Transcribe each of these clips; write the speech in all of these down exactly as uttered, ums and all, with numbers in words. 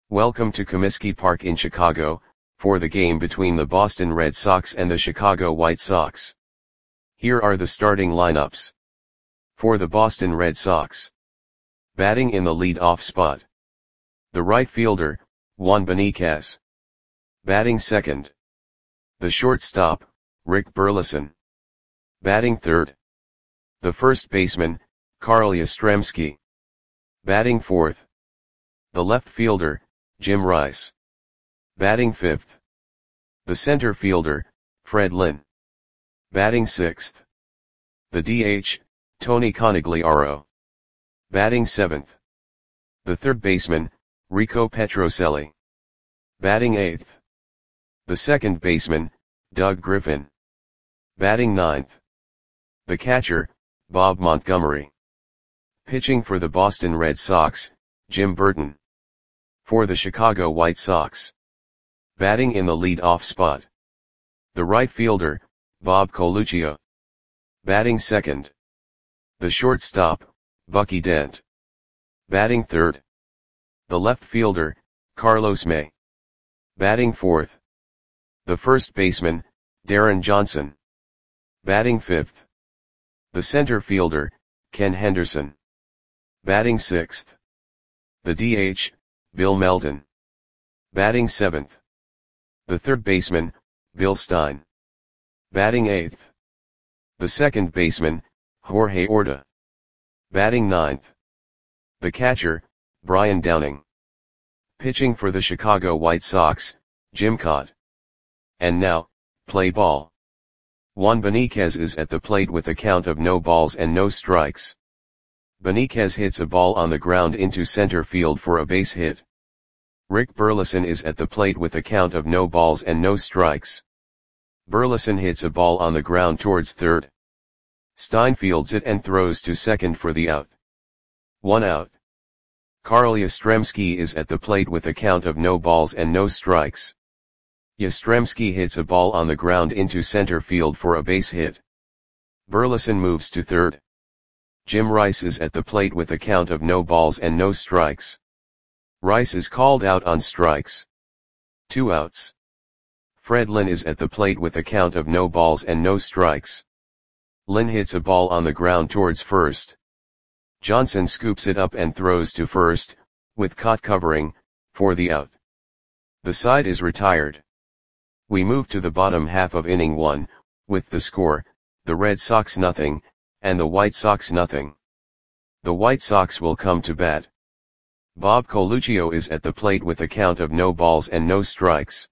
Welcome to Comiskey Park in Chicago, for the game between the Boston Red Sox and the Chicago White Sox. Here are the starting lineups. For the Boston Red Sox. Batting in the lead-off spot. The right fielder, Juan Beniquez. Batting second. The shortstop, Rick Burleson. Batting third. The first baseman, Carl Yastrzemski. Batting fourth. The left fielder, Jim Rice. Batting fifth. The center fielder, Fred Lynn. Batting sixth. The D H, Tony Conigliaro. Batting seventh. The third baseman, Rico Petrocelli. Batting eighth. The second baseman, Doug Griffin. Batting ninth. The catcher, Bob Montgomery. Pitching for the Boston Red Sox, Jim Burton. For the Chicago White Sox. Batting in the lead-off spot. The right fielder, Bob Coluccio. Batting second. The shortstop, Bucky Dent. Batting third. The left fielder, Carlos May. Batting fourth. The first baseman, Darren Johnson. Batting fifth. The center fielder, Ken Henderson. Batting sixth. The D H, Bill Melton. Batting seventh. The third baseman, Bill Stein. Batting eighth. The second baseman, Jorge Orta. Batting ninth. The catcher, Brian Downing. Pitching for the Chicago White Sox, Jim Kaat. And now, play ball. Juan Beniquez is at the plate with a count of no balls and no strikes. Beniquez hits a ball on the ground into center field for a base hit. Rick Burleson is at the plate with a count of no balls and no strikes. Burleson hits a ball on the ground towards third. Stein fields it and throws to second for the out. One out. Carl Yastrzemski is at the plate with a count of no balls and no strikes. Yastrzemski hits a ball on the ground into center field for a base hit. Burleson moves to third. Jim Rice is at the plate with a count of no balls and no strikes. Rice is called out on strikes. Two outs. Fred Lynn is at the plate with a count of no balls and no strikes. Lynn hits a ball on the ground towards first. Johnson scoops it up and throws to first, with Kaat covering, for the out. The side is retired. We move to the bottom half of inning one, with the score, the Red Sox nothing, and the White Sox nothing. The White Sox will come to bat. Bob Coluccio is at the plate with a count of no balls and no strikes.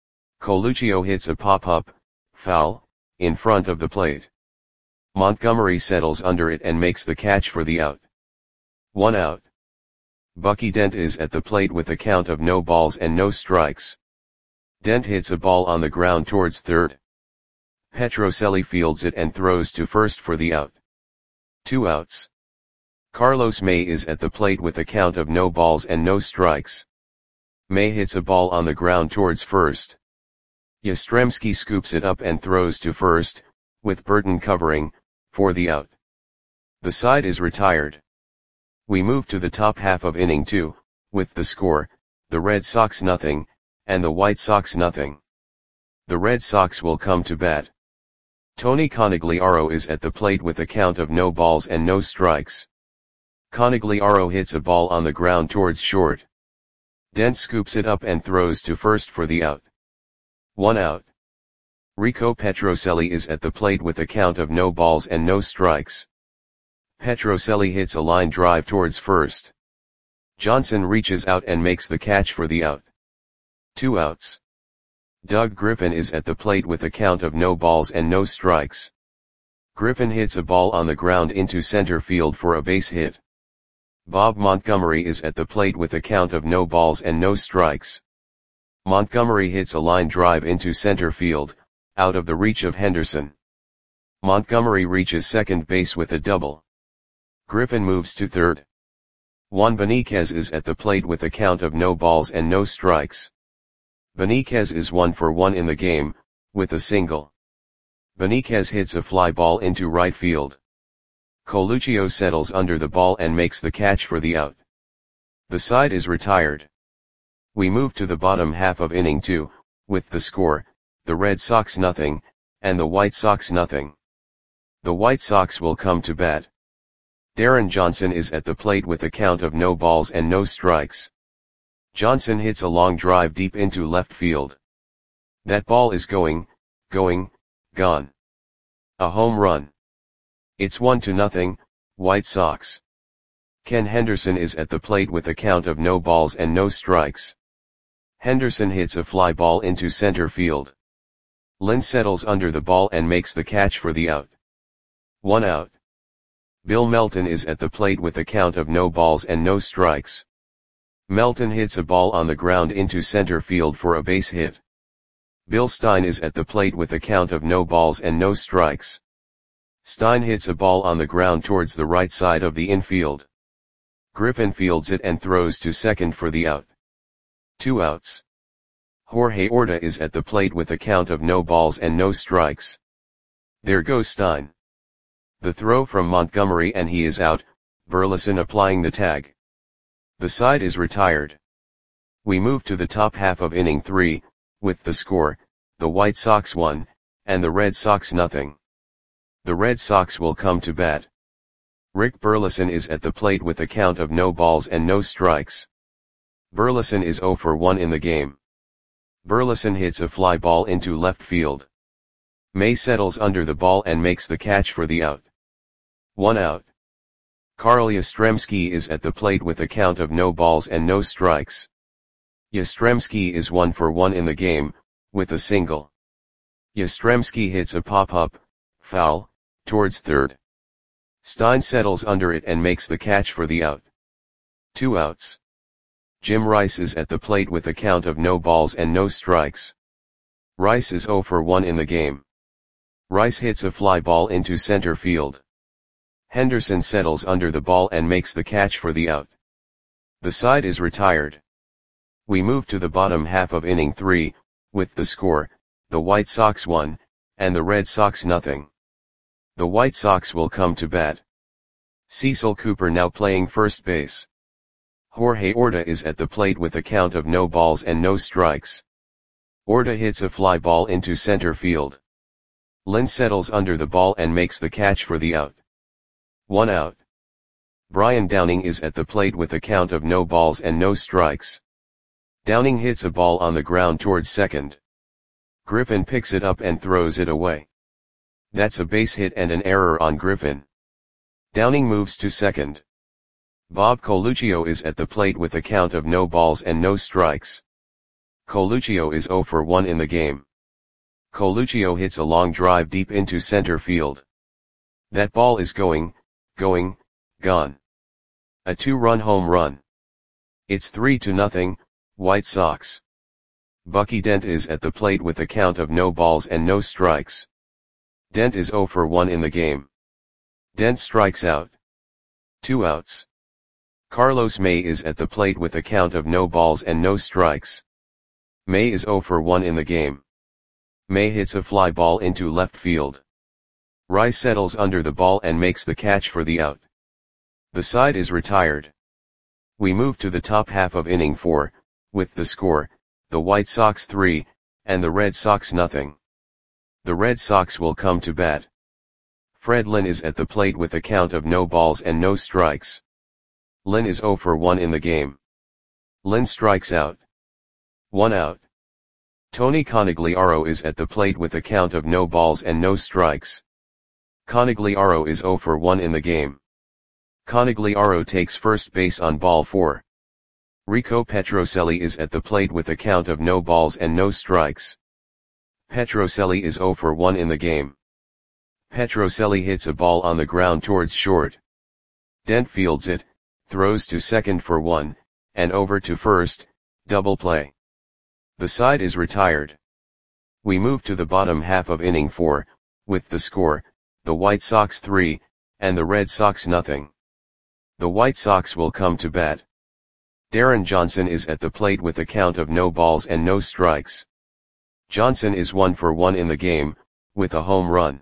Coluccio hits a pop-up, foul, in front of the plate. Montgomery settles under it and makes the catch for the out. One out. Bucky Dent is at the plate with a count of no balls and no strikes. Dent hits a ball on the ground towards third. Petrocelli fields it and throws to first for the out. Two outs. Carlos May is at the plate with a count of no balls and no strikes. May hits a ball on the ground towards first. Yastrzemski scoops it up and throws to first, with Burton covering, for the out. The side is retired. We move to the top half of inning two, with the score, the Red Sox nothing, and the White Sox nothing. The Red Sox will come to bat. Tony Conigliaro is at the plate with a count of no balls and no strikes. Conigliaro hits a ball on the ground towards short. Dent scoops it up and throws to first for the out. One out. Rico Petrocelli is at the plate with a count of no balls and no strikes. Petrocelli hits a line drive towards first. Johnson reaches out and makes the catch for the out. Two outs. Doug Griffin is at the plate with a count of no balls and no strikes. Griffin hits a ball on the ground into center field for a base hit. Bob Montgomery is at the plate with a count of no balls and no strikes. Montgomery hits a line drive into center field, out of the reach of Henderson. Montgomery reaches second base with a double. Griffin moves to third. Juan Beniquez is at the plate with a count of no balls and no strikes. Beniquez is one for one in the game, with a single. Beniquez hits a fly ball into right field. Coluccio settles under the ball and makes the catch for the out. The side is retired. We move to the bottom half of inning two, with the score, the Red Sox nothing, and the White Sox nothing. The White Sox will come to bat. Darren Johnson is at the plate with a count of no balls and no strikes. Johnson hits a long drive deep into left field. That ball is going, going, gone. A home run. It's one to nothing, White Sox. Ken Henderson is at the plate with a count of no balls and no strikes. Henderson hits a fly ball into center field. Lynn settles under the ball and makes the catch for the out. One out. Bill Melton is at the plate with a count of no balls and no strikes. Melton hits a ball on the ground into center field for a base hit. Bill Stein is at the plate with a count of no balls and no strikes. Stein hits a ball on the ground towards the right side of the infield. Griffin fields it and throws to second for the out. Two outs. Jorge Orta is at the plate with a count of no balls and no strikes. There goes Stein. The throw from Montgomery and he is out, Burleson applying the tag. The side is retired. We move to the top half of inning three, with the score, the White Sox one, and the Red Sox nothing. The Red Sox will come to bat. Rick Burleson is at the plate with a count of no balls and no strikes. Burleson is zero for one in the game. Burleson hits a fly ball into left field. May settles under the ball and makes the catch for the out. One out. Carl Yastrzemski is at the plate with a count of no balls and no strikes. Yastrzemski is one for one in the game, with a single. Yastrzemski hits a pop-up, foul, towards third. Stein settles under it and makes the catch for the out. Two outs. Jim Rice is at the plate with a count of no balls and no strikes. Rice is zero for one in the game. Rice hits a fly ball into center field. Henderson settles under the ball and makes the catch for the out. The side is retired. We move to the bottom half of inning three, with the score, the White Sox one, and the Red Sox nothing. The White Sox will come to bat. Cecil Cooper now playing first base. Jorge Orta is at the plate with a count of no balls and no strikes. Orta hits a fly ball into center field. Lynn settles under the ball and makes the catch for the out. One out. Brian Downing is at the plate with a count of no balls and no strikes. Downing hits a ball on the ground towards second. Griffin picks it up and throws it away. That's a base hit and an error on Griffin. Downing moves to second. Bob Coluccio is at the plate with a count of no balls and no strikes. Coluccio is zero for one in the game. Coluccio hits a long drive deep into center field. That ball is going, going, gone. A two-run home run. It's three to nothing, White Sox. Bucky Dent is at the plate with a count of no balls and no strikes. Dent is zero for one in the game. Dent strikes out. Two outs. Carlos May is at the plate with a count of no balls and no strikes. May is zero for one in the game. May hits a fly ball into left field. Rice settles under the ball and makes the catch for the out. The side is retired. We move to the top half of inning four, with the score, the White Sox three, and the Red Sox nothing. The Red Sox will come to bat. Fred Lynn is at the plate with a count of no balls and no strikes. Lynn is zero for one in the game. Lynn strikes out. One out. Tony Conigliaro is at the plate with a count of no balls and no strikes. Conigliaro is zero for one in the game. Conigliaro takes first base on ball four. Rico Petrocelli is at the plate with a count of no balls and no strikes. Petrocelli is zero for one in the game. Petrocelli hits a ball on the ground towards short. Dent fields it, throws to second for one, and over to first, double play. The side is retired. We move to the bottom half of inning four, with the score, the White Sox three, and the Red Sox nothing. The White Sox will come to bat. Darren Johnson is at the plate with a count of no balls and no strikes. Johnson is one for one in the game, with a home run.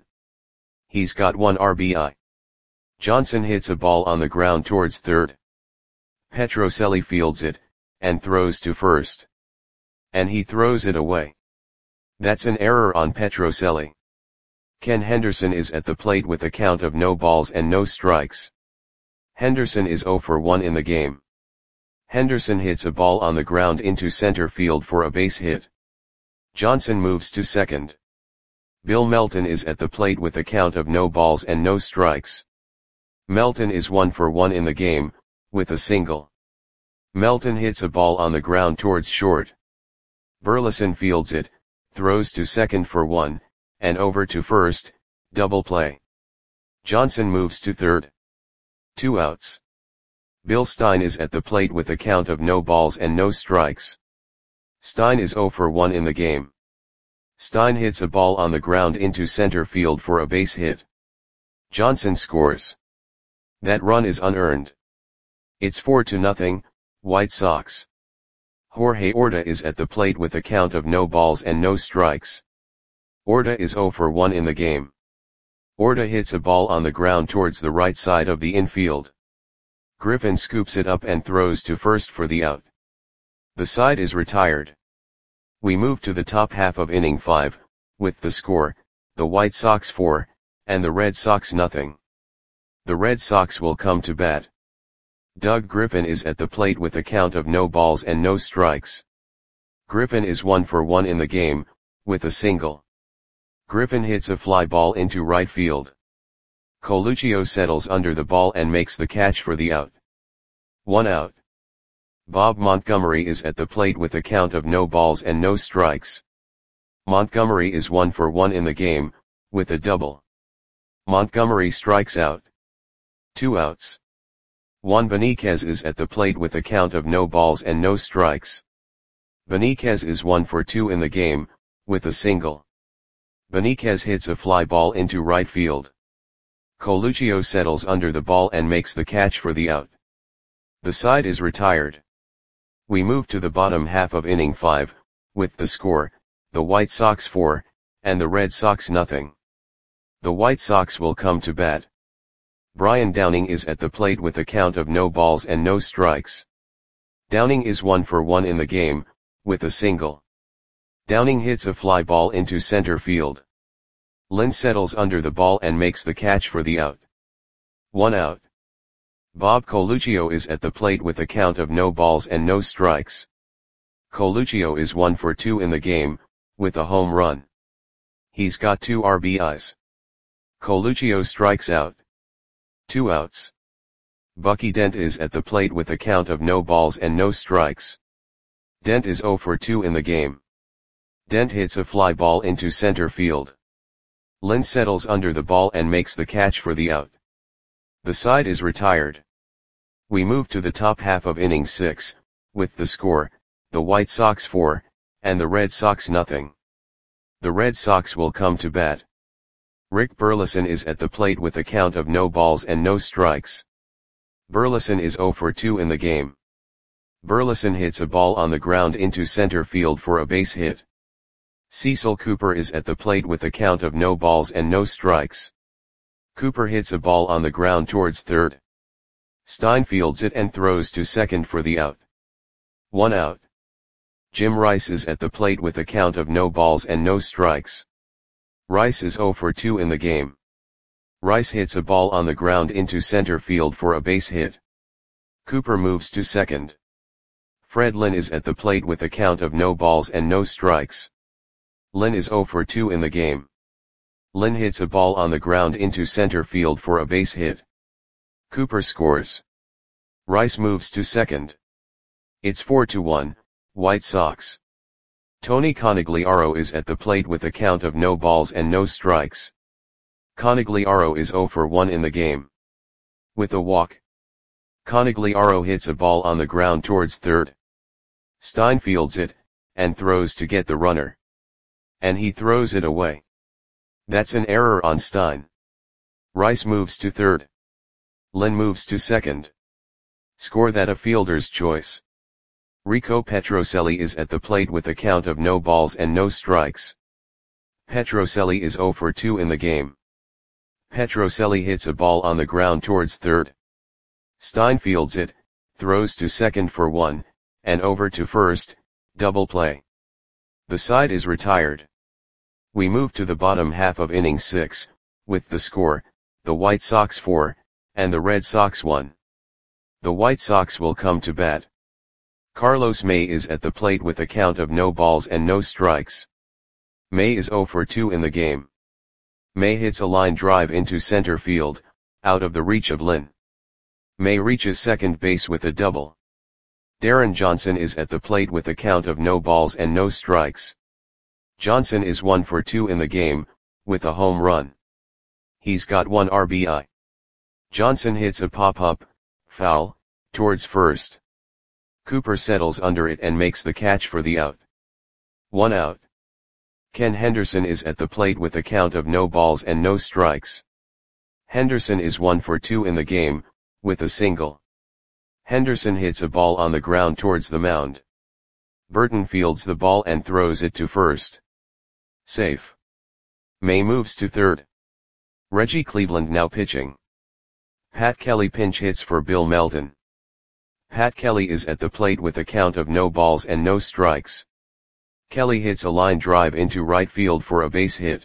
He's got one R B I. Johnson hits a ball on the ground towards third. Petrocelli fields it, and throws to first. And he throws it away. That's an error on Petrocelli. Ken Henderson is at the plate with a count of no balls and no strikes. Henderson is zero for one in the game. Henderson hits a ball on the ground into center field for a base hit. Johnson moves to second. Bill Melton is at the plate with a count of no balls and no strikes. Melton is one for one in the game, with a single. Melton hits a ball on the ground towards short. Burleson fields it, throws to second for one, and over to first, double play. Johnson moves to third. Two outs. Bill Stein is at the plate with a count of no balls and no strikes. Stein is zero for one in the game. Stein hits a ball on the ground into center field for a base hit. Johnson scores. That run is unearned. It's four to nothing, White Sox. Jorge Orta is at the plate with a count of no balls and no strikes. Orta is zero for one in the game. Orta hits a ball on the ground towards the right side of the infield. Griffin scoops it up and throws to first for the out. The side is retired. We move to the top half of inning five, with the score, the White Sox four, and the Red Sox nothing. The Red Sox will come to bat. Doug Griffin is at the plate with a count of no balls and no strikes. Griffin is one for one in the game, with a single. Griffin hits a fly ball into right field. Coluccio settles under the ball and makes the catch for the out. One out. Bob Montgomery is at the plate with a count of no balls and no strikes. Montgomery is one for one in the game, with a double. Montgomery strikes out. Two outs. Juan Beniquez is at the plate with a count of no balls and no strikes. Beniquez is one for two in the game, with a single. Beniquez hits a fly ball into right field. Coluccio settles under the ball and makes the catch for the out. The side is retired. We move to the bottom half of inning five, with the score, the White Sox four, and the Red Sox nothing. The White Sox will come to bat. Brian Downing is at the plate with a count of no balls and no strikes. Downing is one for one in the game, with a single. Downing hits a fly ball into center field. Lynn settles under the ball and makes the catch for the out. One out. Bob Coluccio is at the plate with a count of no balls and no strikes. Coluccio is one for two in the game, with a home run. He's got two R B Is. Coluccio strikes out. Two outs. Bucky Dent is at the plate with a count of no balls and no strikes. Dent is zero for two in the game. Dent hits a fly ball into center field. Lynn settles under the ball and makes the catch for the out. The side is retired. We move to the top half of inning six, with the score, the White Sox four, and the Red Sox nothing. The Red Sox will come to bat. Rick Burleson is at the plate with a count of no balls and no strikes. Burleson is zero for two in the game. Burleson hits a ball on the ground into center field for a base hit. Cecil Cooper is at the plate with a count of no balls and no strikes. Cooper hits a ball on the ground towards third. Stein fields it and throws to second for the out. One out. Jim Rice is at the plate with a count of no balls and no strikes. Rice is zero for two in the game. Rice hits a ball on the ground into center field for a base hit. Cooper moves to second. Fred Lynn is at the plate with a count of no balls and no strikes. Lynn is zero for two in the game. Lynn hits a ball on the ground into center field for a base hit. Cooper scores. Rice moves to second. It's four to one, White Sox. Tony Conigliaro is at the plate with a count of no balls and no strikes. Conigliaro is zero for one in the game. With a walk. Conigliaro hits a ball on the ground towards third. Stein fields it, and throws to get the runner. And he throws it away. That's an error on Stein. Rice moves to third. Lynn moves to second. Score that a fielder's choice. Rico Petrocelli is at the plate with a count of no balls and no strikes. Petrocelli is zero for two in the game. Petrocelli hits a ball on the ground towards third. Stein fields it, throws to second for one, and over to first, double play. The side is retired. We move to the bottom half of inning six, with the score, the White Sox four, and the Red Sox one. The White Sox will come to bat. Carlos May is at the plate with a count of no balls and no strikes. May is oh for two in the game. May hits a line drive into center field, out of the reach of Lynn. May reaches second base with a double. Darren Johnson is at the plate with a count of no balls and no strikes. Johnson is one for two in the game, with a home run. He's got one R B I. Johnson hits a pop-up, foul, towards first. Cooper settles under it and makes the catch for the out. One out. Ken Henderson is at the plate with a count of no balls and no strikes. Henderson is one for two in the game, with a single. Henderson hits a ball on the ground towards the mound. Burton fields the ball and throws it to first. Safe. May moves to third. Reggie Cleveland now pitching. Pat Kelly pinch hits for Bill Melton. Pat Kelly is at the plate with a count of no balls and no strikes. Kelly hits a line drive into right field for a base hit.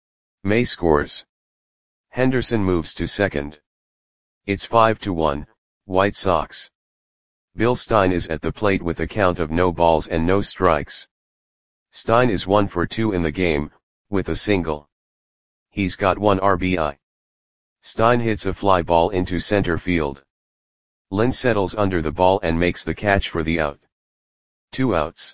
May scores. Henderson moves to second. It's five to one, White Sox. Bill Stein is at the plate with a count of no balls and no strikes. Stein is one for two in the game, with a single. He's got one R B I. Stein hits a fly ball into center field. Lynn settles under the ball and makes the catch for the out. Two outs.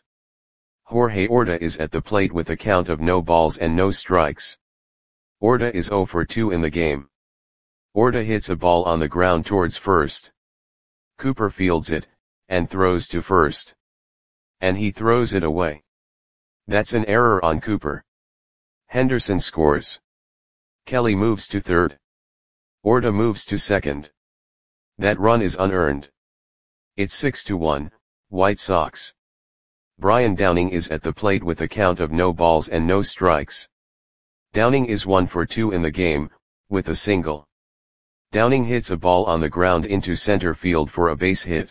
Jorge Orta is at the plate with a count of no balls and no strikes. Orta is oh for two in the game. Orta hits a ball on the ground towards first. Cooper fields it, and throws to first. And he throws it away. That's an error on Cooper. Henderson scores. Kelly moves to third. Orta moves to second. That run is unearned. It's six to one, White Sox. Brian Downing is at the plate with a count of no balls and no strikes. Downing is one for two in the game, with a single. Downing hits a ball on the ground into center field for a base hit.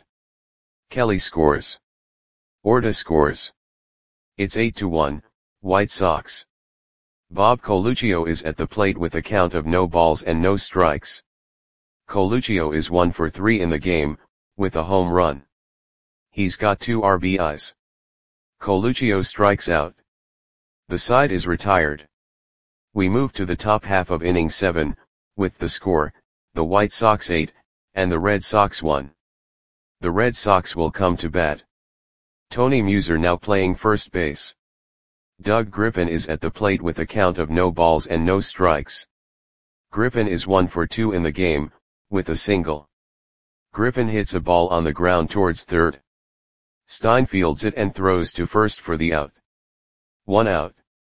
Kelly scores. Orta scores. It's eight to one, White Sox. Bob Coluccio is at the plate with a count of no balls and no strikes. Coluccio is one for three in the game, with a home run. He's got two R B Is. Coluccio strikes out. The side is retired. We move to the top half of inning seven, with the score, the White Sox eight, and the Red Sox one. The Red Sox will come to bat. Tony Muser now playing first base. Doug Griffin is at the plate with a count of no balls and no strikes. Griffin is one for two in the game, with a single. Griffin hits a ball on the ground towards third. Stein fields it and throws to first for the out. One out.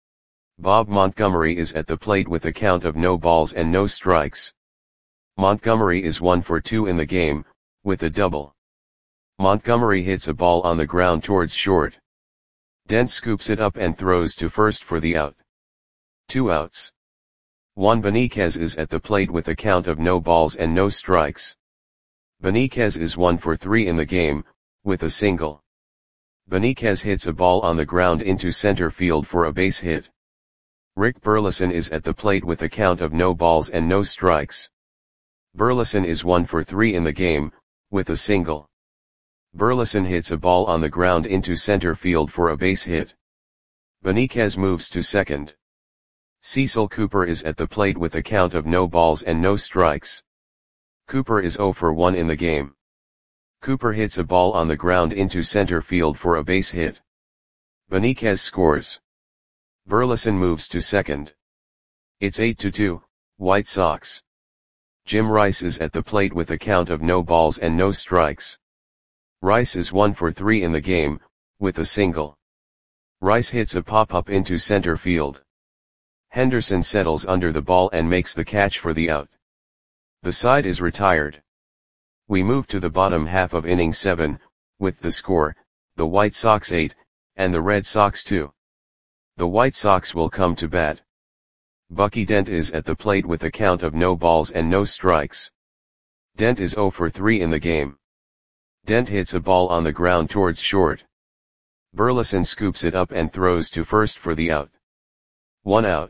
Bob Montgomery is at the plate with a count of no balls and no strikes. Montgomery is one for two in the game, with a double. Montgomery hits a ball on the ground towards short. Dent scoops it up and throws to first for the out. Two outs. Juan Beniquez is at the plate with a count of no balls and no strikes. Beniquez is one for three in the game, with a single. Beniquez hits a ball on the ground into center field for a base hit. Rick Burleson is at the plate with a count of no balls and no strikes. Burleson is one for three in the game, with a single. Burleson hits a ball on the ground into center field for a base hit. Beniquez moves to second. Cecil Cooper is at the plate with a count of no balls and no strikes. Cooper is oh for one in the game. Cooper hits a ball on the ground into center field for a base hit. Beniquez scores. Burleson moves to second. It's eight to two, White Sox. Jim Rice is at the plate with a count of no balls and no strikes. Rice is one for three in the game, with a single. Rice hits a pop-up into center field. Henderson settles under the ball and makes the catch for the out. The side is retired. We move to the bottom half of inning seven, with the score, the White Sox eight, and the Red Sox two. The White Sox will come to bat. Bucky Dent is at the plate with a count of no balls and no strikes. Dent is oh for three in the game. Dent hits a ball on the ground towards short. Burleson scoops it up and throws to first for the out. One out.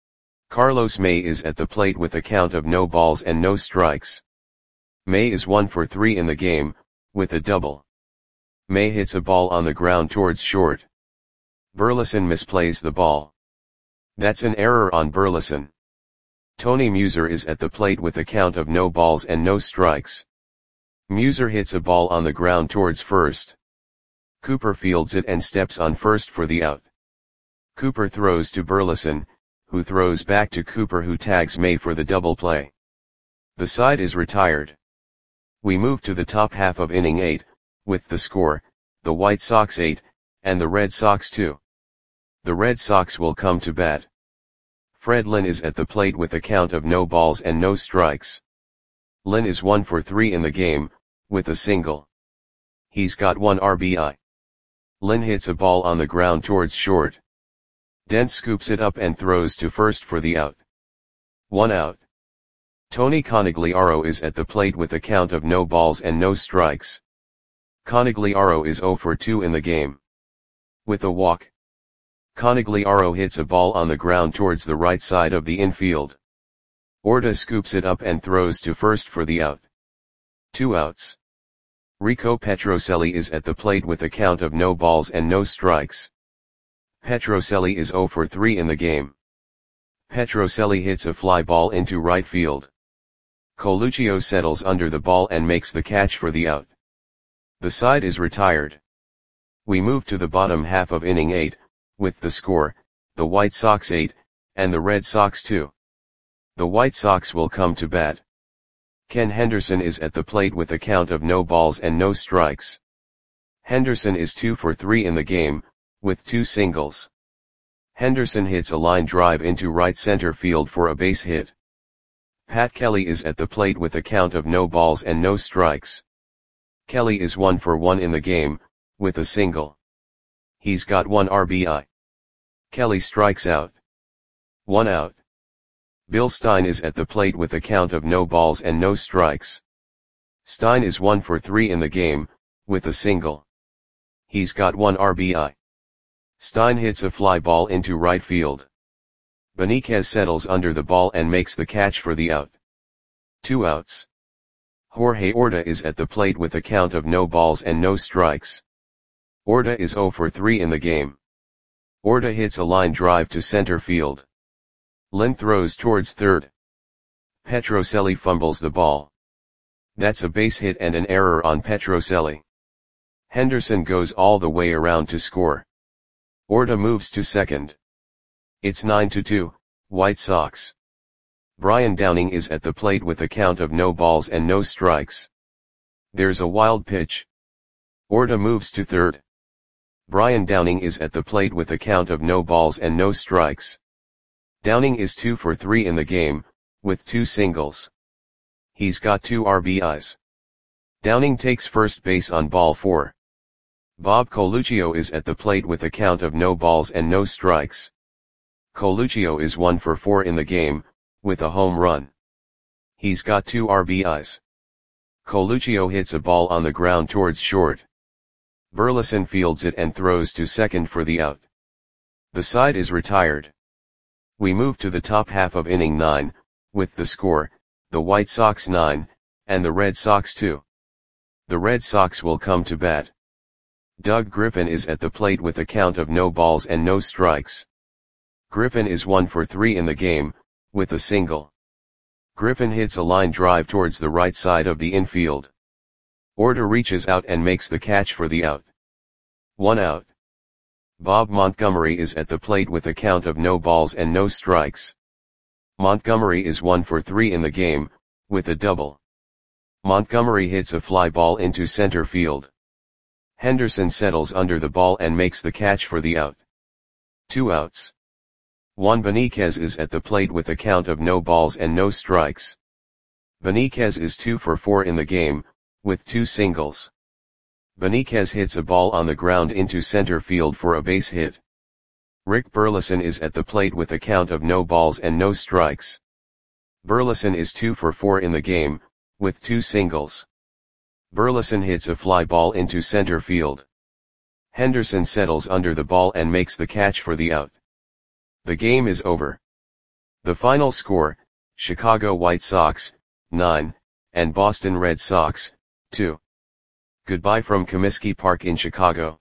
Carlos May is at the plate with a count of no balls and no strikes. May is one for three in the game, with a double. May hits a ball on the ground towards short. Burleson misplays the ball. That's an error on Burleson. Tony Muser is at the plate with a count of no balls and no strikes. Muser hits a ball on the ground towards first. Cooper fields it and steps on first for the out. Cooper throws to Burleson, who throws back to Cooper, who tags May for the double play. The side is retired. We move to the top half of inning eight, with the score, the White Sox eight, and the Red Sox two. The Red Sox will come to bat. Fred Lynn is at the plate with a count of no balls and no strikes. Lynn is one for three in the game, with a single. He's got one R B I. Lynn hits a ball on the ground towards short. Dent scoops it up and throws to first for the out. One out. Tony Conigliaro is at the plate with a count of no balls and no strikes. Conigliaro is zero for two in the game. With a walk. Conigliaro hits a ball on the ground towards the right side of the infield. Orta scoops it up and throws to first for the out. Two outs. Rico Petrocelli is at the plate with a count of no balls and no strikes. Petrocelli is zero for three in the game. Petrocelli hits a fly ball into right field. Coluccio settles under the ball and makes the catch for the out. The side is retired. We move to the bottom half of inning eight, with the score, the White Sox eight, and the Red Sox two. The White Sox will come to bat. Ken Henderson is at the plate with a count of no balls and no strikes. Henderson is two for three in the game, with two singles. Henderson hits a line drive into right center field for a base hit. Pat Kelly is at the plate with a count of no balls and no strikes. Kelly is one for one in the game, with a single. He's got one R B I. Kelly strikes out. One out. Bill Stein is at the plate with a count of no balls and no strikes. Stein is one for three in the game, with a single. He's got one R B I. Stein hits a fly ball into right field. Benitez settles under the ball and makes the catch for the out. Two outs. Jorge Orta is at the plate with a count of no balls and no strikes. Orta is zero for three in the game. Orta hits a line drive to center field. Lynn throws towards third. Petrocelli fumbles the ball. That's a base hit and an error on Petrocelli. Henderson goes all the way around to score. Orta moves to second. It's nine to two, White Sox. Brian Downing is at the plate with a count of no balls and no strikes. There's a wild pitch. Orta moves to third. Brian Downing is at the plate with a count of no balls and no strikes. Downing is two for three in the game, with two singles. He's got two R B Is. Downing takes first base on ball four. Bob Coluccio is at the plate with a count of no balls and no strikes. Coluccio is one for four in the game, with a home run. He's got two R B Is. Coluccio hits a ball on the ground towards short. Burleson fields it and throws to second for the out. The side is retired. We move to the top half of inning nine, with the score, the White Sox nine, and the Red Sox two. The Red Sox will come to bat. Doug Griffin is at the plate with a count of no balls and no strikes. Griffin is one for three in the game, with a single. Griffin hits a line drive towards the right side of the infield. Orta reaches out and makes the catch for the out. One out. Bob Montgomery is at the plate with a count of no balls and no strikes. Montgomery is one for three in the game, with a double. Montgomery hits a fly ball into center field. Henderson settles under the ball and makes the catch for the out. Two outs. Juan Benitez is at the plate with a count of no balls and no strikes. Benitez is two for four in the game, with two singles. Benitez hits a ball on the ground into center field for a base hit. Rick Burleson is at the plate with a count of no balls and no strikes. Burleson is two for four in the game, with two singles. Burleson hits a fly ball into center field. Henderson settles under the ball and makes the catch for the out. The game is over. The final score, Chicago White Sox, nine, and Boston Red Sox, two. Goodbye from Comiskey Park in Chicago.